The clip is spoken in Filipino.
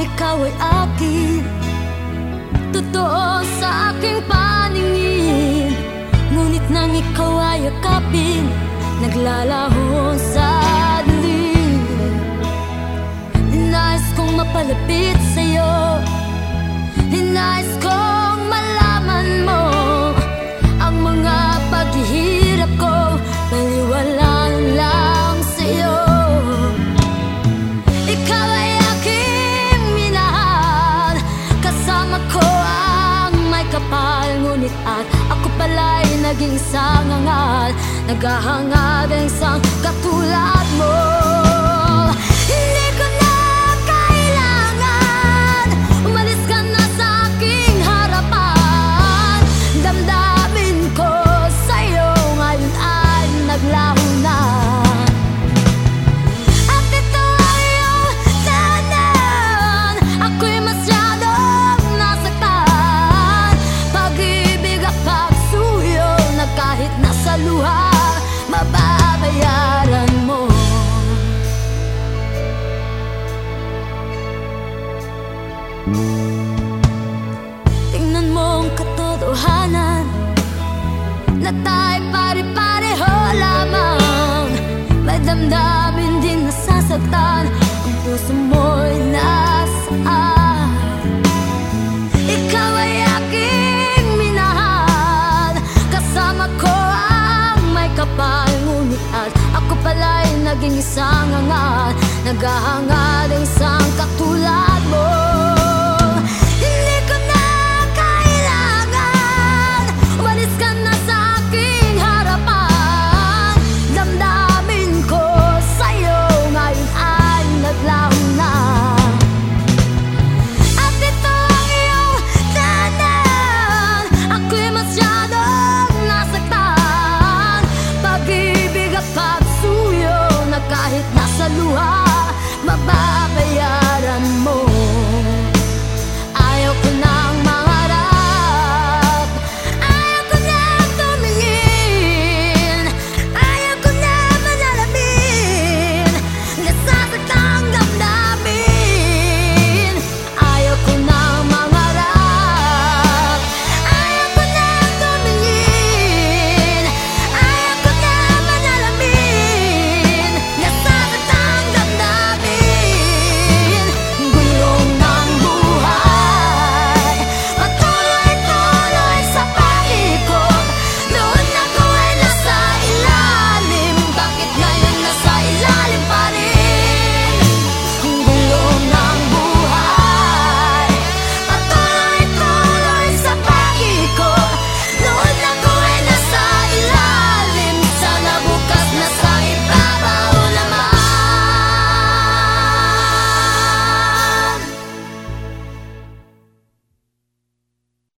ikaw ay akin, totoo sa aking paningin. Ngunit nang ikaw ay yakapin, naglalaho sa dilim. Ninais kong mapalapit sa'yo, ninais kong malaman mo ang mga paghihirap ko, baliwala lang sa'yo. Ikaw ay aking minahal, kasama ko ang may kapal. Ngunit at ako pala'y naging isang hangal, naghahangad ang isang katulad mo. Hindi ko na kailangan, umalis ka na sa aking harapan. Damdamin ko sa'yo ngayon ay naglaho na, at ito ay iyong tahanan. Ako'y masyadong nasaktan, pag-ibig at pagsuyo na kahit nasa luha mababayaran mo. Tingnan mo ang katotohanan, na tayo'y pare-pareho lamang. May damdamin din nasasaktan, ang puso mo'y nasaan. Ikaw ay aking minahal, kasama ko ang may kapal. Ngunit at ako pala'y naging isang hangal, naghahangad ang isang